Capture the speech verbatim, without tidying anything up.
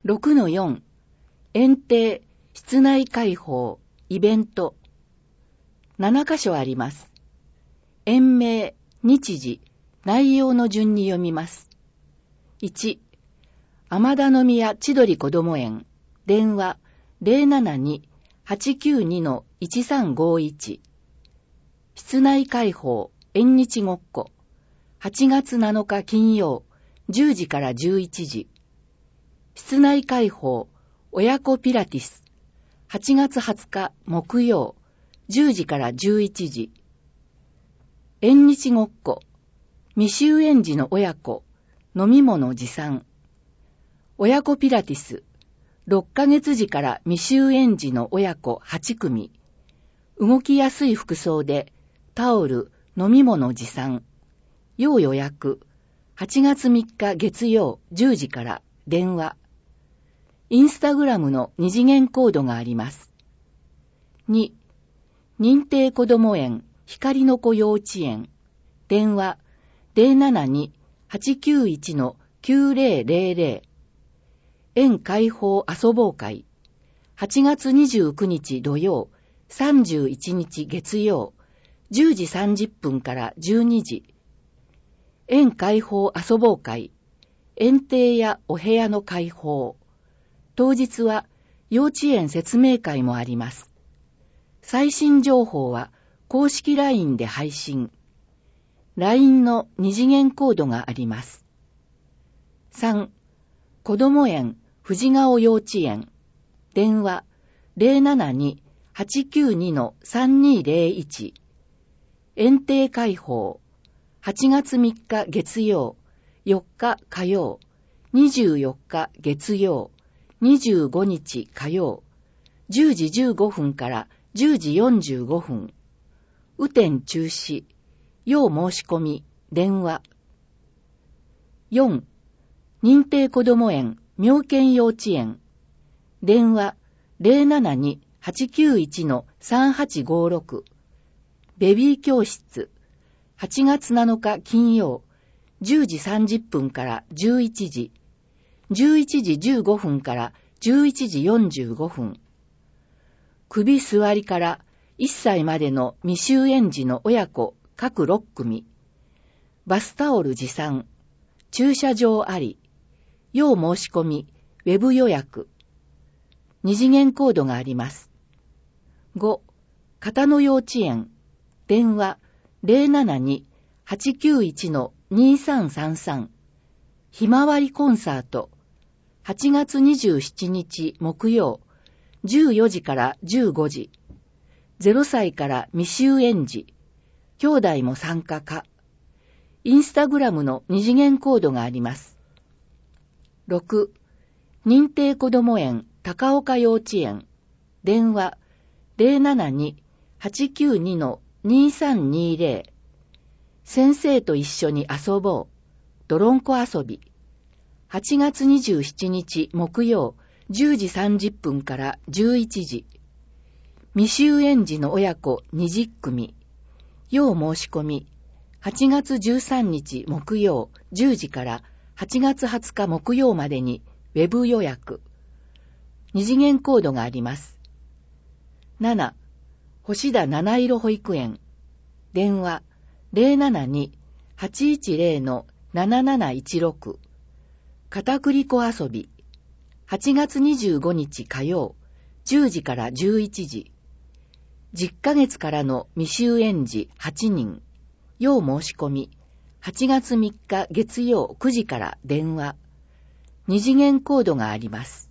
ろくのよん、園庭、室内開放、イベント。なな箇所あります。園名、日時、内容の順に読みます。いち、天田宮千鳥こども園、電話 ゼロななに はちきゅうに いちさんごいち。室内開放、縁日ごっこ、はちがつなのか金曜、じゅうじからじゅういちじ。室内開放、親子ピラティス、はちがつはつか木曜、じゅうじからじゅういちじ。縁日ごっこ、未就園児の親子、飲み物持参。親子ピラティス、ろっかげつじから未就園児の親子はちくみ。動きやすい服装で、タオル、飲み物持参。要予約、はちがつみっか月曜じゅうじから電話。インスタグラムの二次元コードがあります。に、認定こども園光の子幼稚園、電話 ゼロななに はちきゅういち きゅうぜろぜろぜろ。園開放遊ぼう会、はちがつにじゅうくにち土曜、さんじゅういちにち月曜、じゅうじさんじゅっぷんからじゅうにじ。園開放遊ぼう会、園庭やお部屋の開放。当日は幼稚園説明会もあります。最新情報は公式 ライン で配信。ライン の二次元コードがあります。さん、こども園藤顔幼稚園、電話 ゼロななに はちきゅうに さんにぜろいち。園庭開放、はちがつみっか月曜、よっか火曜、にじゅうよっか月曜、にじゅうごにち火曜、じゅうじじゅうごふんからじゅうじよんじゅうごふん。雨天中止、要申し込み、電話。よん、認定こども園妙見幼稚園、電話 ゼロななに はちきゅういち さんはちごろく。ベビー教室、はちがつなのか金曜、じゅうじさんじゅっぷんからじゅういちじ、じゅういちじじゅうごふんからじゅういちじよんじゅうごふん。首座りからいっさいまでの未就園児の親子各ろっくみ。バスタオル持参、駐車場あり、要申し込み、ウェブ予約。二次元コードがあります。ご、片野幼稚園、電話 ゼロななに はちきゅういち にさんさんさん。ひまわりコンサート、はちがつにじゅうしちにち木曜、じゅうよじからじゅうごじ。ゼロさいから未就園児、兄弟も参加か。インスタグラムの二次元コードがあります。ろく、認定こども園高岡幼稚園、電話 ゼロななに はちきゅうに にさんにぜろ。先生と一緒に遊ぼう、泥んこ遊び。はちがつにじゅうしちにち木曜、じゅうじさんじゅっぷんからじゅういちじ。未就園児の親子にじゅっくみ。要申し込み、はちがつじゅうさんにち木曜じゅうじからはちがつはつか木曜までにウェブ予約。二次元コードがあります。なな、星田七色保育園、電話 ゼロななに はちいちぜろ なななないちろく。片栗粉遊び、はちがつにじゅうごにち火曜、じゅうじからじゅういちじ。じゅっかげつからの未就園児はちにん。要申し込み、はちがつみっか月曜くじから電話。二次元コードがあります。